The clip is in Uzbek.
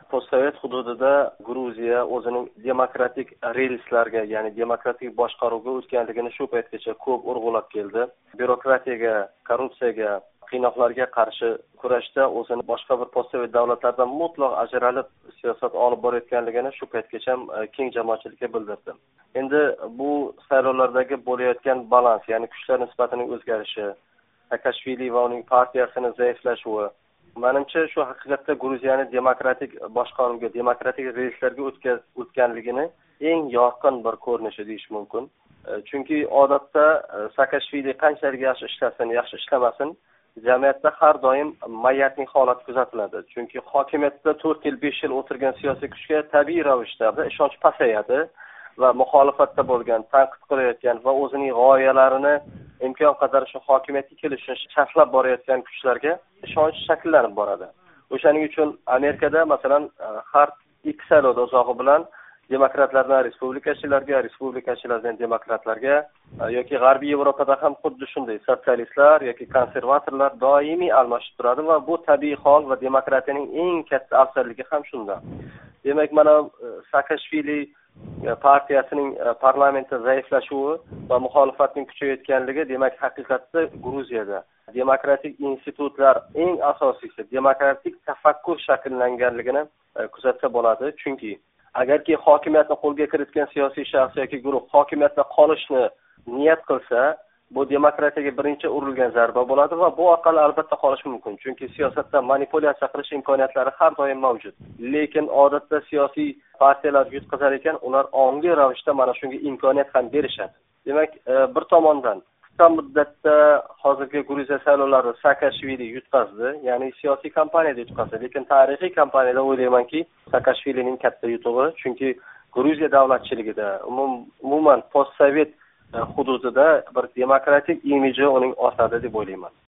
postsovet hududida Gruziya o'zining demokratik relslarga, ya'ni demokratik boshqaruvga o'tganligini shu paytgacha ko'p urg'ulab keldi. Bürokratiyaga, korrupsiyaga, qiynoqlarga qarshi kurashda o'zini boshqa bir postsovet davlatlardan mutlaq ajralib siyosat olib borayotganligini shu paytgacha keng jamoatchilikka bildirdi. Endi bu saylovlardagi bo'layotgan balans, ya'ni kuchlar nisbatining o'zgarishi, Saakashvili va uning partiyasining zaiflashuvi, menimcha shu haqiqatda Gruziyani demokratik boshqaruvga, demokratik relslarga o'tganligini eng yorqin bir ko'rinishi deyish mumkin. Chunki odatda Saakashvili qanchalik yaxshi ishlasin, yaxshi ishlamasin, jamiyatda har doim mayatning holati kuzatiladi. Chunki hokimiyatda 4 yil, 5 yil o'tirgan siyosiy kuchga tabiiy ravishda ishonch pasayadi va muxolifatda bo'lgan, tanqid qilayotgan va o'zining g'oyalarini imkon qadar shu hokimiyatga kelishni sharhlab borayotgan kuchlarga ishonch shakllanib boradi. O'shaning uchun Amerikada masalan har ikki saylovda uzog'i bilan demokratlardan respublikachilarga, respublikachilardan demokratlarga yoki G'arbiy Yevropada ham xuddi shunday sotsialistlar yoki konservatorlar doimiy almashib turadi va bu tabiiy hol va demokratiyaning eng katta afzalligi ham shunda. Demak, mana Saakashvili partiyasining parlamentda zaiflashuvi va muxolifatning kuchayotganligi, demak, haqiqatda Gruziyada demokratik institutlar eng asosiysi demokratik tafakkur shakllanganligini kuzatsa bo'ladi. Chunki agarki hokimiyatni qo'lga kiritgan siyosiy shaxs yoki guruh hokimiyatda qolishni niyat qilsa, bu demokratiyaga birinchi urilgan zarba bo'ladi va bu orqali albatta qolish mumkin. Chunki siyosatda manipulyatsiya qilish imkoniyatlari har doim mavjud. Lekin odatda siyosiy partiyalar yutqazar ekan, ular ongli ravishda mana shunga imkoniyat ham berishadi. Demak, bir tomondan qisqa muddatda hozirgi Gruziya saylovlarida Saakashvili yutqazdi, ya'ni siyosiy kampaniyada yutqazdi. Lekin tarixiy kampaniyada o'ylaymanki, Saakashvilining katta yutug'i, chunki Gruziya davlatchiligida, umuman postsovet hududida bir demokratik imiji uning ortadi deb o'ylayman.